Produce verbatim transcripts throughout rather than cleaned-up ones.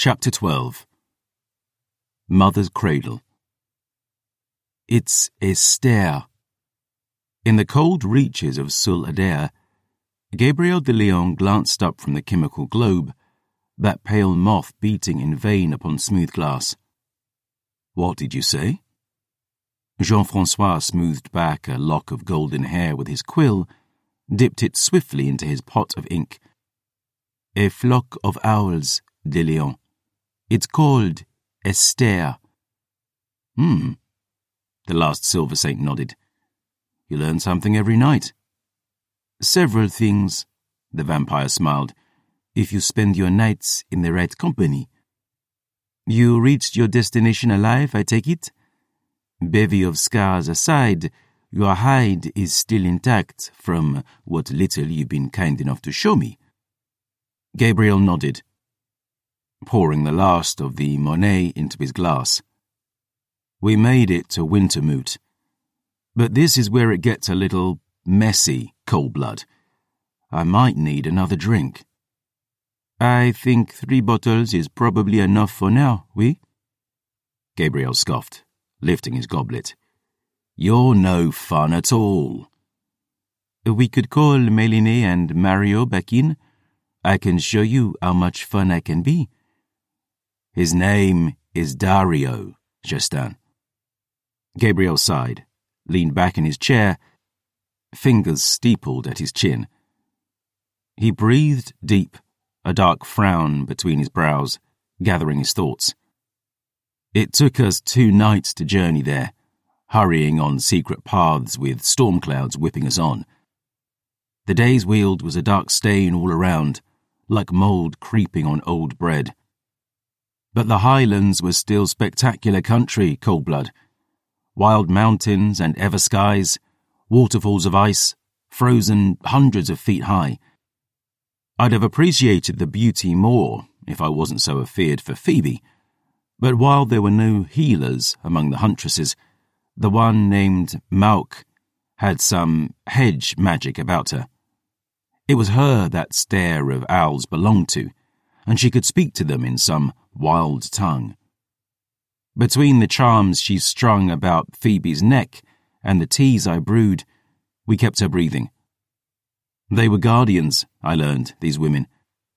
Chapter twelve. Mother's Cradle. It's Esther. In the cold reaches of Sul Adair, Gabriel de Leon glanced up from the chemical globe, that pale moth beating in vain upon smooth glass. What did you say? Jean-Francois smoothed back a lock of golden hair with his quill, dipped it swiftly into his pot of ink. A flock of owls, de Leon. It's called Esther. Hmm. The last silver saint nodded. You learn something every night. Several things, the vampire smiled, if you spend your nights in the right company. You reached your destination alive, I take it? Bevy of scars aside, your hide is still intact from what little you've been kind enough to show me. Gabriel nodded, pouring the last of the Monet into his glass. We made it to Wintermoot, but this is where it gets a little messy, Coldblood. I might need another drink. I think three bottles is probably enough for now, oui? Gabriel scoffed, lifting his goblet. You're no fun at all. We could call Méliné and Mario back in. I can show you how much fun I can be. His name is Dario, Justin. Gabriel sighed, leaned back in his chair, fingers steepled at his chin. He breathed deep, a dark frown between his brows, gathering his thoughts. It took us two nights to journey there, hurrying on secret paths with storm clouds whipping us on. The day's weald was a dark stain all around, like mould creeping on old bread. But the highlands were still spectacular country, Coldblood. Wild mountains and ever skies, waterfalls of ice, frozen hundreds of feet high. I'd have appreciated the beauty more if I wasn't so afeard for Phoebe, but while there were no healers among the huntresses, the one named Mauk had some hedge magic about her. It was her that stare of owls belonged to, and she could speak to them in some wild tongue. Between the charms she strung about Phoebe's neck and the teas I brewed, we kept her breathing. They were guardians, I learned, these women.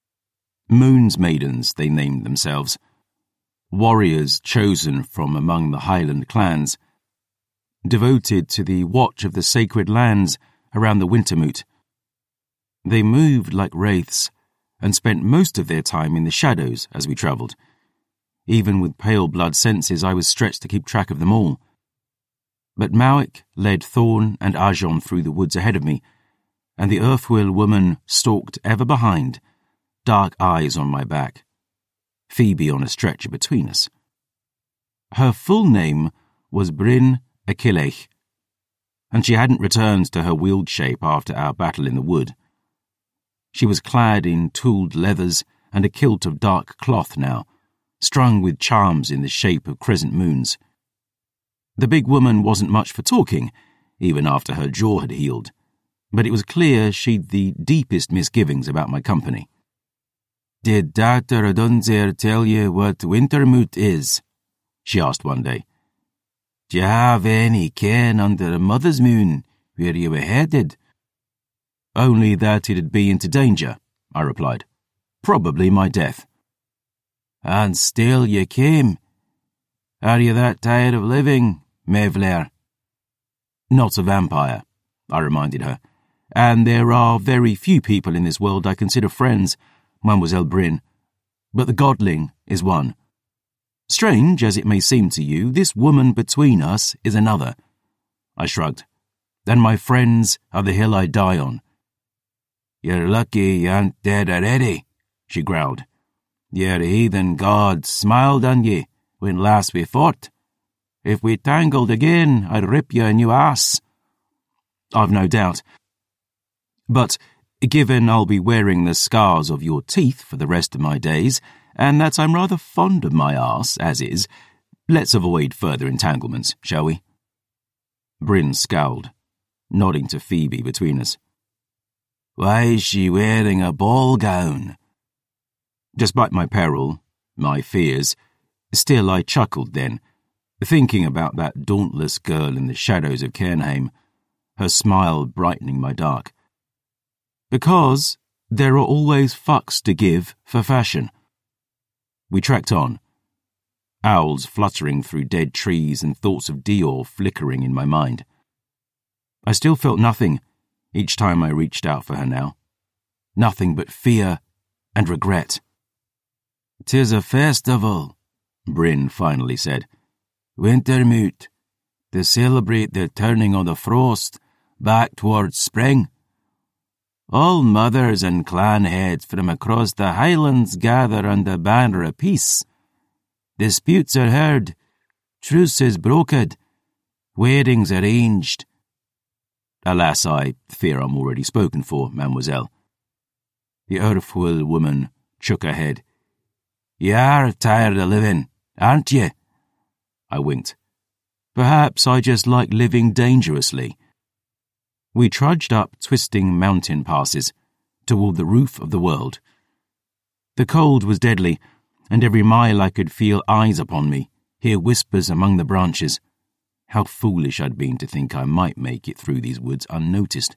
Moon's maidens, they named themselves. Warriors chosen from among the Highland clans, devoted to the watch of the sacred lands around the Wintermoot. They moved like wraiths and spent most of their time in the shadows as we travelled. Even with pale blood senses, I was stretched to keep track of them all. But Mauk led Thorn and Arjon through the woods ahead of me, and the Earthwill woman stalked ever behind, dark eyes on my back, Phoebe on a stretcher between us. Her full name was Bryn Achillech, and she hadn't returned to her wheeled shape after our battle in the wood. She was clad in tooled leathers and a kilt of dark cloth now, strung with charms in the shape of crescent moons. The big woman wasn't much for talking, even after her jaw had healed, but it was clear she'd the deepest misgivings about my company. Did Doctor Adunzer tell you what Wintermoot is? She asked one day. Do you have any ken under a mother's moon where you were headed? Only that it'd be into danger, I replied. Probably my death. And still you came. Are you that tired of living, Mevler? Not a vampire, I reminded her, and there are very few people in this world I consider friends, Mademoiselle Bryn, but the Godling is one. Strange as it may seem to you, this woman between us is another. I shrugged. And my friends are the hill I die on. You're lucky you aren't dead already, she growled. Your heathen god smiled on ye when last we fought. If we tangled again, I'd rip you a new ass. I've no doubt. But given I'll be wearing the scars of your teeth for the rest of my days, and that I'm rather fond of my arse, as is, let's avoid further entanglements, shall we? Bryn scowled, nodding to Phoebe between us. Why is she wearing a ball gown? Despite my peril, my fears. Still I chuckled then, thinking about that dauntless girl in the shadows of Cairnheim, her smile brightening my dark. Because there are always fucks to give for fashion. We trekked on, owls fluttering through dead trees and thoughts of Dior flickering in my mind. I still felt nothing each time I reached out for her now. Nothing but fear and regret. "'Tis a festival," Bryn finally said. "Wintermoot, to celebrate the turning of the frost back towards spring. All mothers and clan heads from across the Highlands gather under banner of peace. Disputes are heard, truces brokered, weddings arranged." "Alas, I fear I'm already spoken for, mademoiselle." The Urfuil woman shook her head. "You are tired of living, aren't you?" I winked. "Perhaps I just like living dangerously." We trudged up twisting mountain passes toward the roof of the world. The cold was deadly, and every mile I could feel eyes upon me, hear whispers among the branches. How foolish I'd been to think I might make it through these woods unnoticed.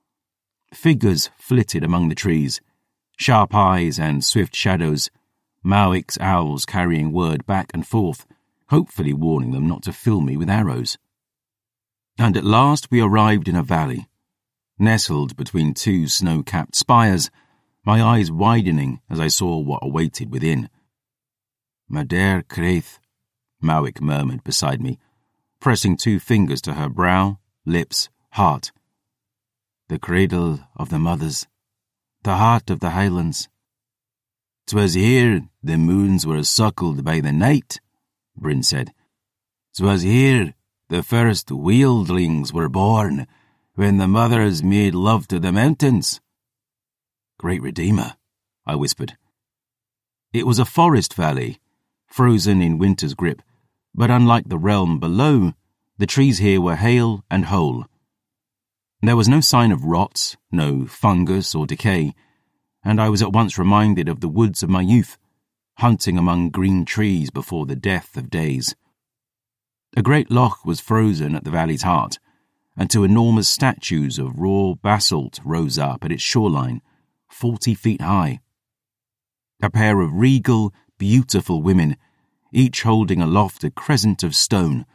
Figures flitted among the trees, sharp eyes and swift shadows, Mawik's owls carrying word back and forth, hopefully warning them not to fill me with arrows. And at last we arrived in a valley, nestled between two snow-capped spires, my eyes widening as I saw what awaited within. "Mader Craith," Mawik murmured beside me, pressing two fingers to her brow, lips, heart. "The cradle of the mothers, the heart of the Highlands. 'Twas here the moons were suckled by the night," Bryn said. "'Twas here the first wieldlings were born, when the mothers made love to the mountains." "Great Redeemer," I whispered. It was a forest valley, frozen in winter's grip, but unlike the realm below, the trees here were hale and whole. There was no sign of rot, no fungus or decay, and I was at once reminded of the woods of my youth, hunting among green trees before the death of days. A great loch was frozen at the valley's heart, and two enormous statues of raw basalt rose up at its shoreline, forty feet high. A pair of regal, beautiful women, each holding aloft a crescent of stone.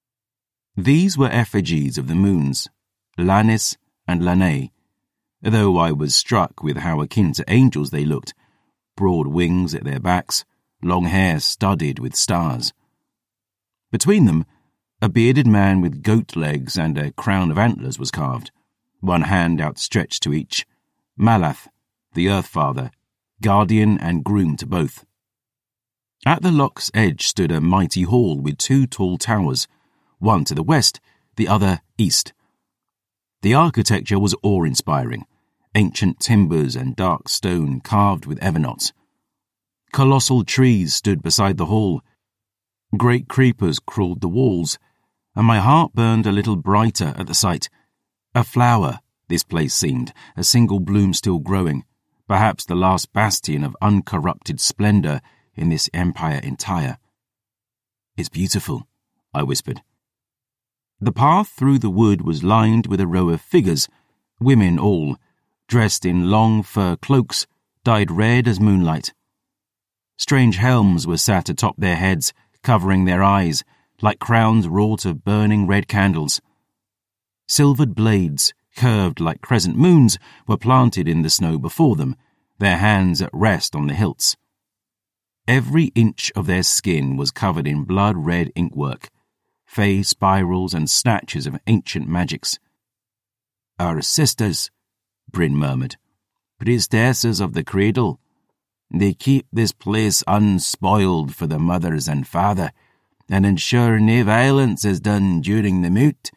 These were effigies of the moons, Lannis and Lanei, though I was struck with how akin to angels they looked, broad wings at their backs, long hair studded with stars. Between them, a bearded man with goat legs and a crown of antlers was carved, one hand outstretched to each, Malath, the Earth Father, guardian and groom to both. At the loch's edge stood a mighty hall with two tall towers, one to the west, the other east. The architecture was awe-inspiring, ancient timbers and dark stone carved with everknots. Colossal trees stood beside the hall. Great creepers crawled the walls, and my heart burned a little brighter at the sight. A flower, this place seemed, a single bloom still growing, perhaps the last bastion of uncorrupted splendour in this empire entire. "It's beautiful," I whispered. The path through the wood was lined with a row of figures, women all, dressed in long fur cloaks, dyed red as moonlight. Strange helms were sat atop their heads, covering their eyes, like crowns wrought of burning red candles. Silvered blades, curved like crescent moons, were planted in the snow before them, their hands at rest on the hilts. Every inch of their skin was covered in blood-red inkwork, fey spirals and snatches of ancient magics. "Our sisters," Bryn murmured, "priestesses of the cradle. They keep this place unspoiled for the mothers and father, and ensure no violence is done during the moot."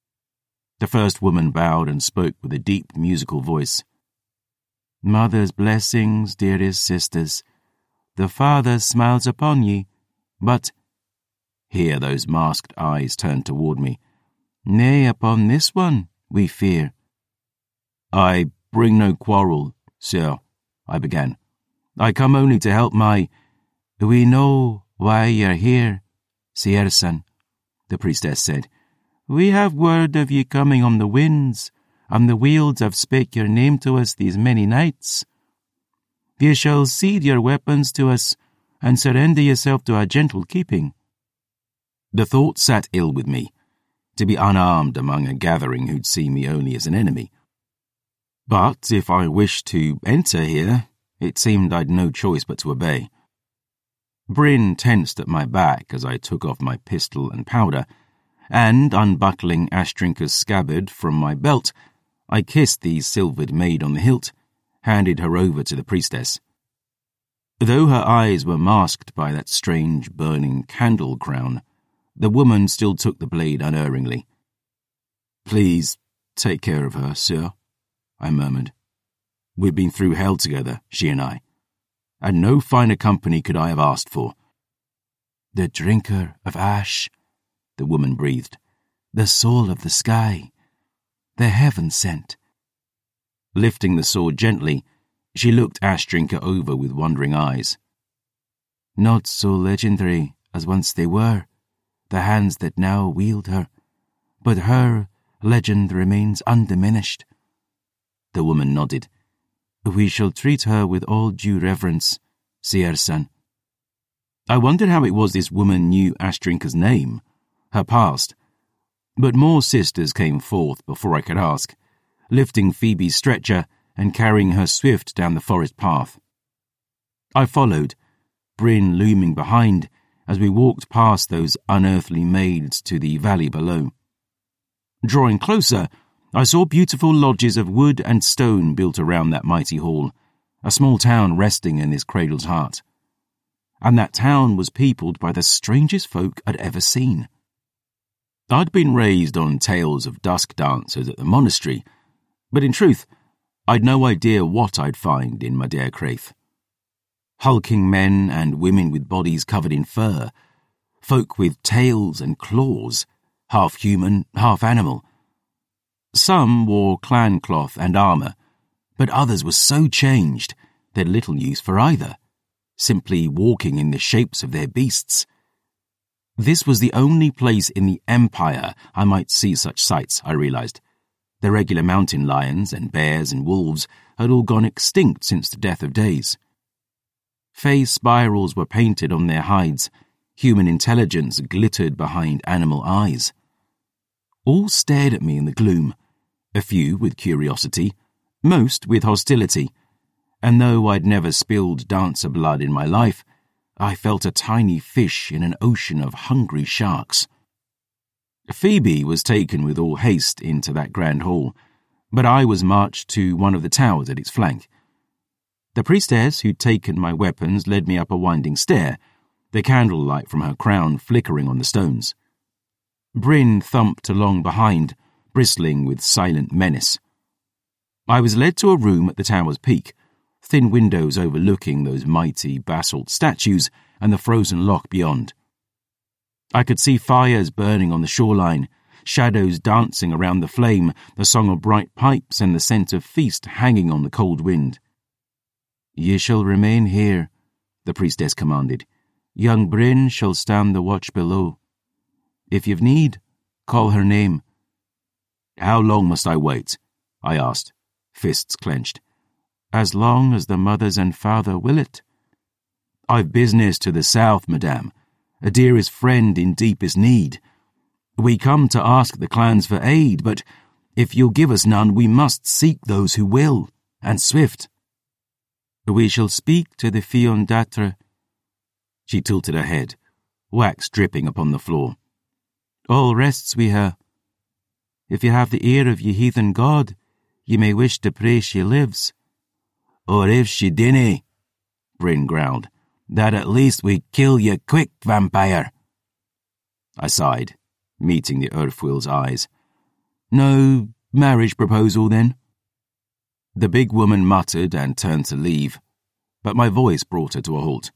The first woman bowed and spoke with a deep musical voice. "Mother's blessings, dearest sisters. The Father smiles upon ye, but—" Here those masked eyes turned toward me. "Nay, upon this one, we fear." "I bring no quarrel, sir," I began. "I come only to help my—" We know why you're here, Seersan, the priestess said. We have word of ye coming on the winds, and the Wealds have spake your name to us these many nights. Ye shall cede your weapons to us, and surrender yourself to our gentle keeping. The thought sat ill with me, to be unarmed among a gathering who'd see me only as an enemy. But if I wished to enter here, it seemed I'd no choice but to obey. Bryn tensed at my back as I took off my pistol and powder, and, unbuckling Astrinka's scabbard from my belt, I kissed the silvered maid on the hilt, handed her over to the priestess. Though her eyes were masked by that strange burning candle crown, the woman still took the blade unerringly. Please take care of her, sir, I murmured. We've been through hell together, she and I, and no finer company could I have asked for. The drinker of ash, the woman breathed, the soul of the sky, the heaven sent. Lifting the sword gently, she looked Astrinka over with wondering eyes. Not so legendary as once they were, the hands that now wield her, but her legend remains undiminished. The woman nodded. We shall treat her with all due reverence, Seersan. I wondered how it was this woman knew Astrinka's name, her past, but more sisters came forth before I could ask, lifting Phoebe's stretcher and carrying her swift down the forest path. I followed, Bryn looming behind, as we walked past those unearthly maids to the valley below. Drawing closer, I saw beautiful lodges of wood and stone built around that mighty hall, a small town resting in this cradle's heart. And that town was peopled by the strangest folk I'd ever seen. I'd been raised on tales of dusk dancers at the monastery, but in truth, I'd no idea what I'd find in Mader Craith. Hulking men and women with bodies covered in fur, folk with tails and claws, half human, half animal. Some wore clan cloth and armour, but others were so changed they'd little use for either, simply walking in the shapes of their beasts. This was the only place in the Empire I might see such sights, I realised. The regular mountain lions and bears and wolves had all gone extinct since the death of days. Face spirals were painted on their hides, human intelligence glittered behind animal eyes. All stared at me in the gloom, a few with curiosity, most with hostility, and though I'd never spilled dancer blood in my life, I felt a tiny fish in an ocean of hungry sharks. Phoebe was taken with all haste into that grand hall, but I was marched to one of the towers at its flank. The priestess who'd taken my weapons led me up a winding stair, the candlelight from her crown flickering on the stones. Bryn thumped along behind, bristling with silent menace. I was led to a room at the tower's peak, thin windows overlooking those mighty basalt statues and the frozen loch beyond. I could see fires burning on the shoreline, shadows dancing around the flame, the song of bright pipes and the scent of feast hanging on the cold wind. Ye shall remain here, the priestess commanded. Young Bryn shall stand the watch below. If you've need, call her name. How long must I wait? I asked, fists clenched. As long as the mothers and father will it. I've business to the south, madame, a dearest friend in deepest need. We come to ask the clans for aid, but if you'll give us none, we must seek those who will, and swift. We shall speak to the Fion d'Atre. She tilted her head, wax dripping upon the floor. All rests wi' her. If you have the ear of ye heathen god, ye may wish to pray she lives. Or if she dinna, Bryn growled, that at least we kill ye quick, vampire. I sighed, meeting the Earthwheel's eyes. No marriage proposal, then? The big woman muttered and turned to leave, but my voice brought her to a halt.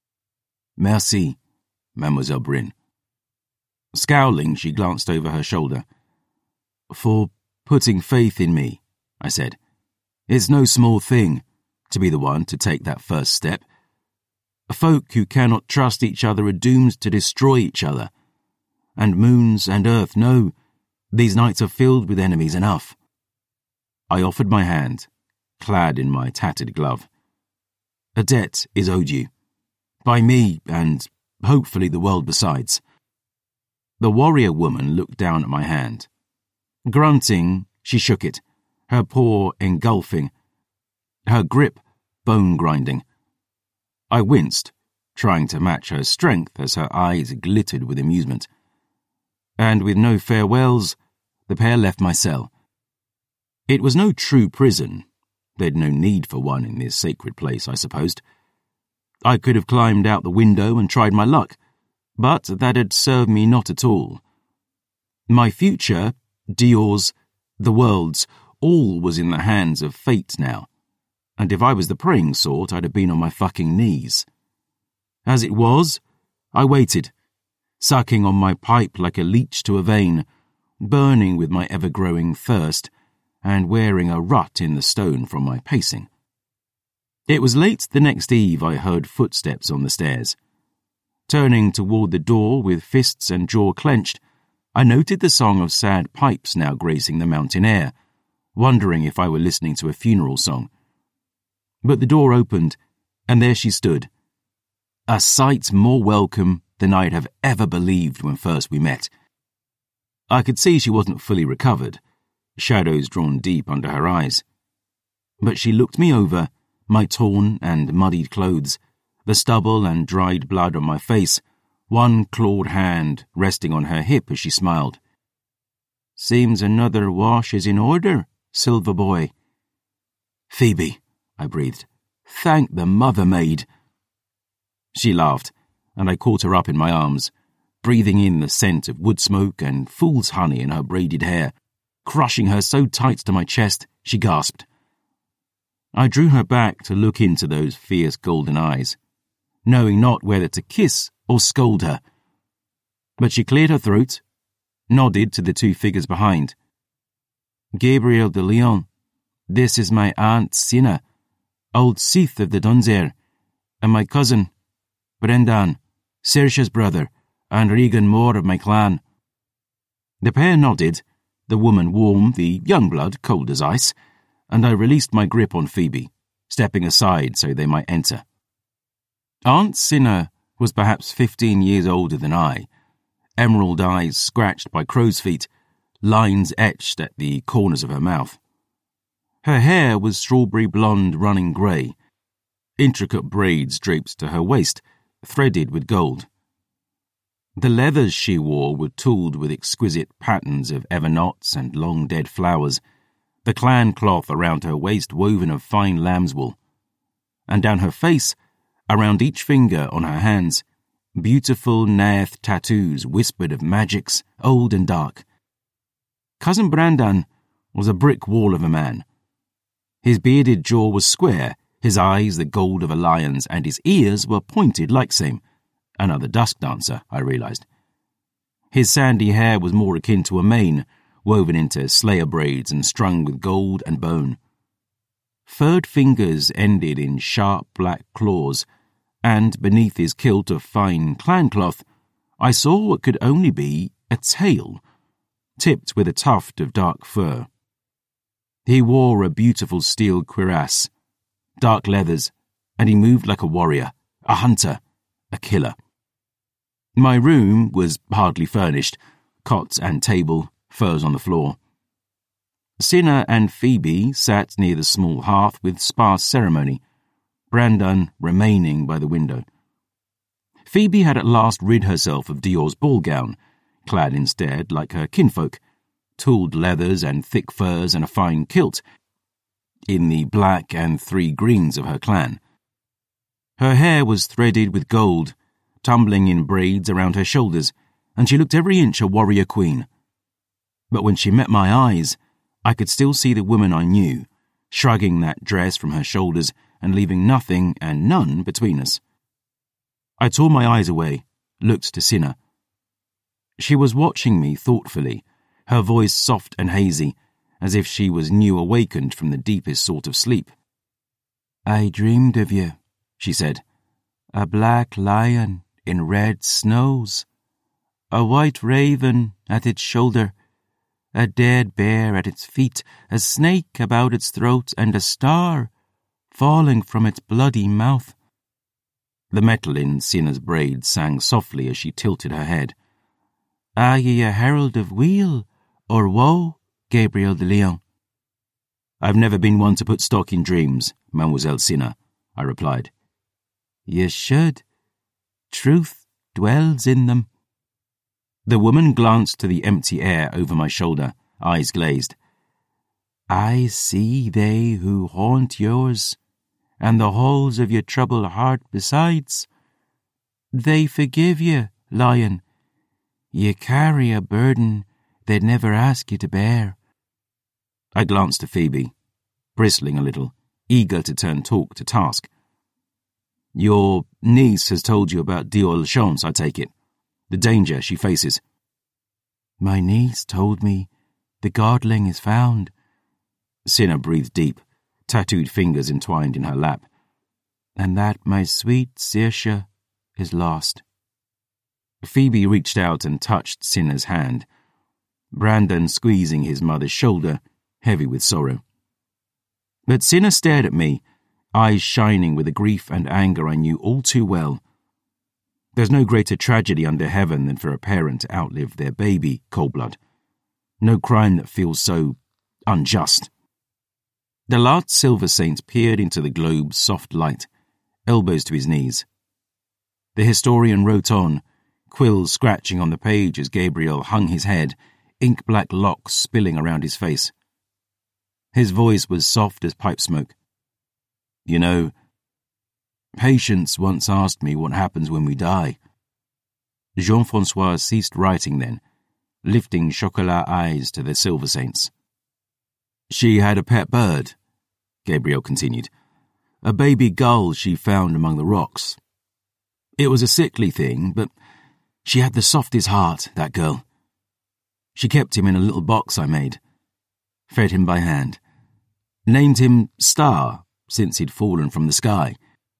Merci, Mademoiselle Bryn. Scowling, she glanced over her shoulder. For putting faith in me, I said. It's no small thing to be the one to take that first step. Folk who cannot trust each other are doomed to destroy each other. And moons and earth know these nights are filled with enemies enough. I offered my hand, clad in my tattered glove. A debt is owed you, by me and hopefully the world besides. The warrior woman looked down at my hand. Grunting, she shook it, her paw engulfing, her grip bone-grinding. I winced, trying to match her strength as her eyes glittered with amusement. And with no farewells, the pair left my cell. It was no true prison. There'd no need for one in this sacred place, I supposed. I could have climbed out the window and tried my luck, but that had served me not at all. My future, Dior's, the world's, all was in the hands of fate now, and if I was the praying sort, I'd have been on my fucking knees. As it was, I waited, sucking on my pipe like a leech to a vein, burning with my ever-growing thirst, and wearing a rut in the stone from my pacing. It was late the next eve I heard footsteps on the stairs. Turning toward the door with fists and jaw clenched, I noted the song of sad pipes now gracing the mountain air, wondering if I were listening to a funeral song. But the door opened, and there she stood, a sight more welcome than I'd have ever believed when first we met. I could see she wasn't fully recovered, shadows drawn deep under her eyes. But she looked me over, my torn and muddied clothes, the stubble and dried blood on my face, one clawed hand resting on her hip as she smiled. "Seems another wash is in order, Silver Boy." "Phoebe," I breathed. "Thank the Mother Maid." She laughed, and I caught her up in my arms, breathing in the scent of wood smoke and fool's honey in her braided hair, crushing her so tight to my chest she gasped. I drew her back to look into those fierce golden eyes, knowing not whether to kiss or scold her. But she cleared her throat, nodded to the two figures behind. "Gabriel de Leon, this is my Aunt Cinna, old Sith of the Dunzer, and my cousin, Brendan, Saoirse's brother, and Regan Moore of my clan." The pair nodded, the woman warm, the young blood cold as ice, and I released my grip on Phoebe, stepping aside so they might enter. Aunt Cinna was perhaps fifteen years older than I, emerald eyes scratched by crow's feet, lines etched at the corners of her mouth. Her hair was strawberry blonde running grey, intricate braids draped to her waist, threaded with gold. The leathers she wore were tooled with exquisite patterns of everknots and long dead flowers, the clan cloth around her waist woven of fine lamb's wool. And down her face, around each finger on her hands, beautiful Nath tattoos whispered of magics, old and dark. Cousin Brandan was a brick wall of a man. His bearded jaw was square, his eyes the gold of a lion's, and his ears were pointed like same. Another dusk dancer, I realized. His sandy hair was more akin to a mane, woven into slayer braids and strung with gold and bone. Furred fingers ended in sharp black claws, and beneath his kilt of fine clan cloth, I saw what could only be a tail, tipped with a tuft of dark fur. He wore a beautiful steel cuirass, dark leathers, and he moved like a warrior, a hunter, a killer. My room was hardly furnished, cot and table, furs on the floor. Cinna and Phoebe sat near the small hearth with sparse ceremony, Brandan remaining by the window. Phoebe had at last rid herself of Dior's ball gown, clad instead like her kinfolk, tooled leathers and thick furs and a fine kilt, in the black and three greens of her clan. Her hair was threaded with gold, tumbling in braids around her shoulders, and she looked every inch a warrior queen. But when she met my eyes, I could still see the woman I knew, shrugging that dress from her shoulders and leaving nothing and none between us. I tore my eyes away, looked to Cinna. She was watching me thoughtfully, her voice soft and hazy, as if she was new awakened from the deepest sort of sleep. "I dreamed of you," she said. A black lion in red snows, a white raven at its shoulder, a dead bear at its feet, a snake about its throat, and a star falling from its bloody mouth. The metal in Cinna's braid sang softly as she tilted her head. Are ye a herald of weal or woe, Gabriel de Leon? I've never been one to put stock in dreams, Mademoiselle Cinna, I replied. Ye should. Truth dwells in them. The woman glanced to the empty air over my shoulder, eyes glazed. I see they who haunt yours, and the halls of your troubled heart besides. They forgive you, lion. Ye carry a burden they'd never ask you to bear. I glanced to Phoebe, bristling a little, eager to turn talk to task. Your niece has told you about Dior-Lachance, I take it. The danger she faces. My niece told me the godling is found. Cinna breathed deep, tattooed fingers entwined in her lap. And that my sweet Saoirse is lost. Phoebe reached out and touched Cinna's hand, Brandon squeezing his mother's shoulder, heavy with sorrow. But Cinna stared at me, eyes shining with a grief and anger I knew all too well. There's no greater tragedy under heaven than for a parent to outlive their baby, cold-blood. No crime that feels so unjust. The last Silver Saint peered into the globe's soft light, elbows to his knees. The historian wrote on, quills scratching on the page as Gabriel hung his head, ink-black locks spilling around his face. His voice was soft as pipe smoke. You know, Patience once asked me what happens when we die. Jean-Francois ceased writing then, lifting chocolat eyes to the Silver Saints. She had a pet bird, Gabriel continued, a baby gull she found among the rocks. It was a sickly thing, but she had the softest heart, that girl. She kept him in a little box I made, fed him by hand, named him Star since he'd fallen from the sky.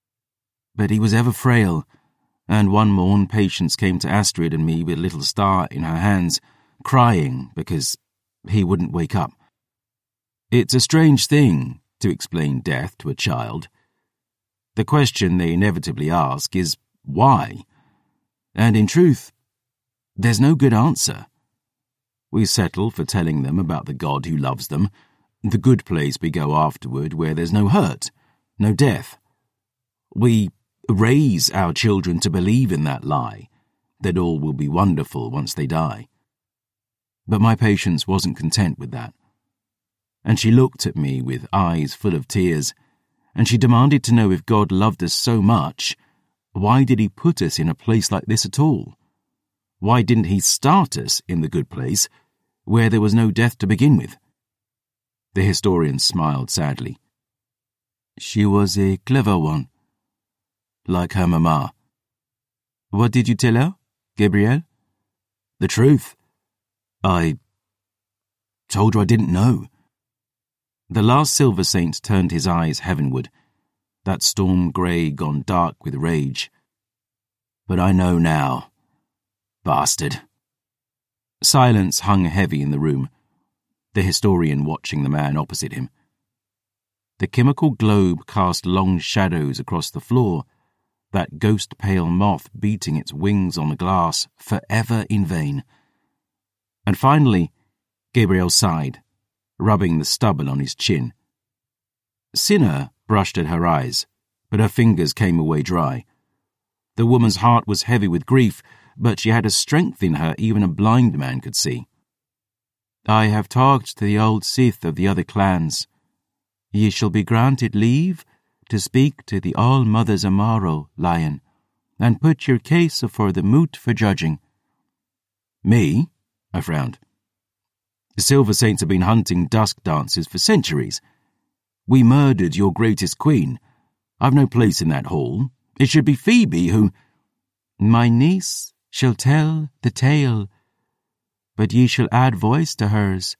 But he was ever frail, and one morn Patience came to Astrid and me with little Star in her hands, crying because he wouldn't wake up. It's a strange thing to explain death to a child. The question they inevitably ask is, why? And in truth, there's no good answer. We settle for telling them about the God who loves them, the good place we go afterward where there's no hurt, no death. We raise our children to believe in that lie, that all will be wonderful once they die. But my Patience wasn't content with that. And she looked at me with eyes full of tears, and she demanded to know if God loved us so much, why did he put us in a place like this at all? Why didn't he start us in the good place, where there was no death to begin with? The historian smiled sadly. She was a clever one, like her mamma. What did you tell her, Gabriel? The truth. I told her I didn't know. The last Silver Saint turned his eyes heavenward, that storm grey gone dark with rage. But I know now. Bastard. Silence hung heavy in the room, the historian watching the man opposite him. The chemical globe cast long shadows across the floor, that ghost-pale moth beating its wings on the glass forever in vain. And finally, Gabriel sighed, rubbing the stubble on his chin. Cinna brushed at her eyes, but her fingers came away dry. The woman's heart was heavy with grief, but she had a strength in her even a blind man could see. I have talked to the old Sith of the other clans. Ye shall be granted leave to speak to the All-Mother's Amaro, Lion, and put your case afore the moot for judging. Me? I frowned. The Silver Saints have been hunting dusk dancers for centuries. We murdered your greatest queen. I've no place in that hall. It should be Phoebe who... My niece shall tell the tale, but ye shall add voice to hers.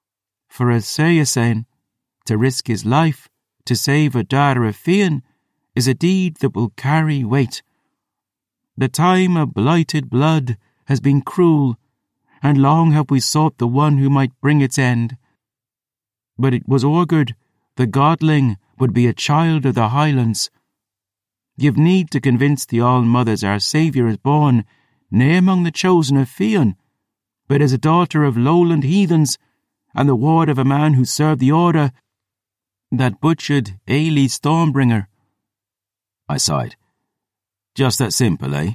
For as Saoirse, to risk his life to save a daughter of Fian is a deed that will carry weight. The time of blighted blood has been cruel, and long have we sought the one who might bring its end. But it was augured the godling would be a child of the Highlands. You've need to convince the All-Mothers our Saviour is born, nae among the chosen of Fionn, but as a daughter of lowland heathens, and the ward of a man who served the order that butchered Ailey Stormbringer. I sighed. Just that simple, eh?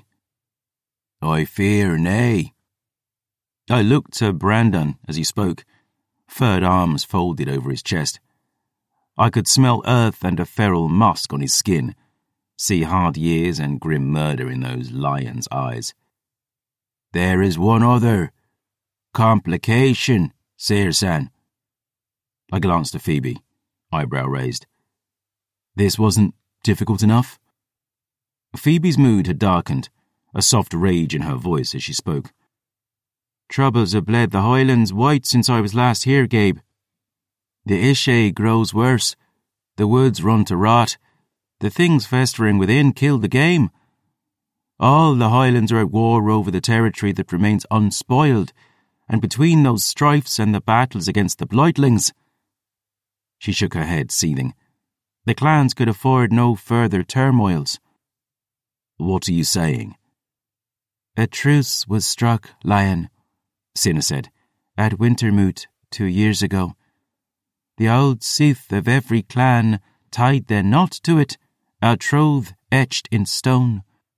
I fear nay. I looked to Brandon as he spoke, furred arms folded over his chest. I could smell earth and a feral musk on his skin, see hard years and grim murder in those lion's eyes. There is one other complication, Searsan. I glanced at Phoebe, eyebrow raised. This wasn't difficult enough? Phoebe's mood had darkened, a soft rage in her voice as she spoke. Troubles have bled the Highlands white since I was last here, Gabe. The Ishay grows worse, the woods run to rot, the things festering within kill the game. All the Highlands are at war over the territory that remains unspoiled, and between those strifes and the battles against the Blightlings. She shook her head, seething. The clans could afford no further turmoils. What are you saying? A truce was struck, Lion, Cinna said, at Wintermoot two years ago. The old Sith of every clan tied their knot to it, our troth etched in stone.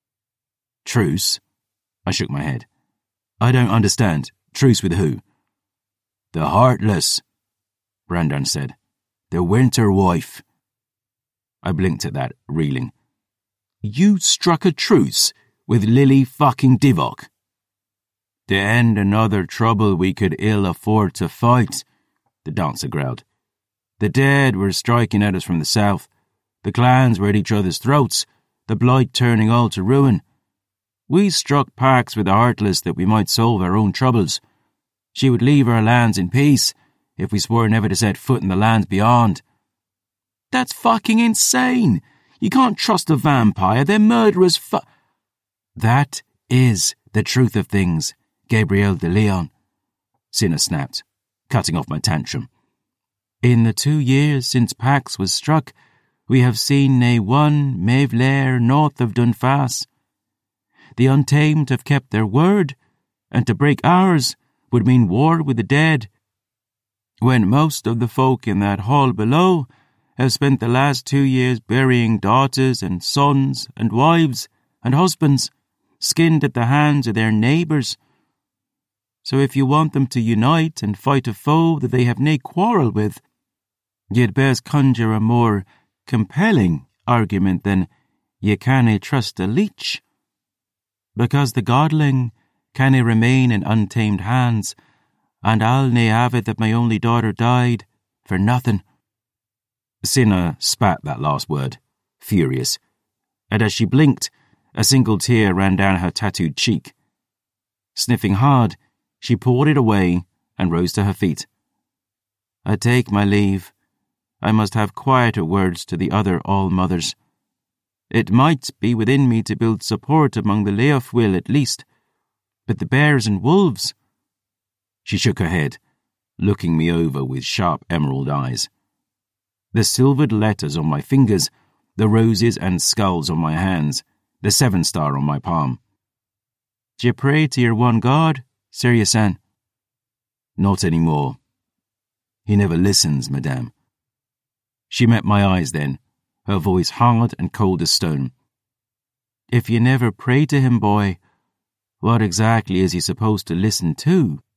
Truce? I shook my head. I don't understand. Truce with who? The Heartless, Brandon said. The Winter Wife. I blinked at that, reeling. You struck a truce with Lily fucking Divok? To end another trouble we could ill afford to fight, the dancer growled. The dead were striking at us from the south. The clans were at each other's throats, the blight turning all to ruin. We struck pacts with the Heartless that we might solve our own troubles. She would leave our lands in peace if we swore never to set foot in the lands beyond. That's fucking insane! You can't trust a vampire, they're murderers fu- That is the truth of things, Gabriel de Leon, Cinna snapped, cutting off my tantrum. In the two years since Pax was struck, we have seen nae one Mevlair north of Dunfas. The Untamed have kept their word, and to break ours would mean war with the dead. When most of the folk in that hall below have spent the last two years burying daughters and sons and wives and husbands, skinned at the hands of their neighbours. So if you want them to unite and fight a foe that they have nae quarrel with, you'd best conjure a more compelling argument than ye cannae trust a leech. Because the godling cannae remain in untamed hands, and I'll nae have it that my only daughter died for nothing. Cinna spat that last word, furious, and as she blinked, a single tear ran down her tattooed cheek. Sniffing hard, she poured it away and rose to her feet. I take my leave. I must have quieter words to the other All-Mothers. It might be within me to build support among the Leofwyl at least, but the bears and wolves... She shook her head, looking me over with sharp emerald eyes. The silvered letters on my fingers, the roses and skulls on my hands, the seven star on my palm. D'ye pray to your one God, Searsan? Not any more. He never listens, madame. She met my eyes then, her voice hard and cold as stone. If you never pray to him, boy, what exactly is he supposed to listen to?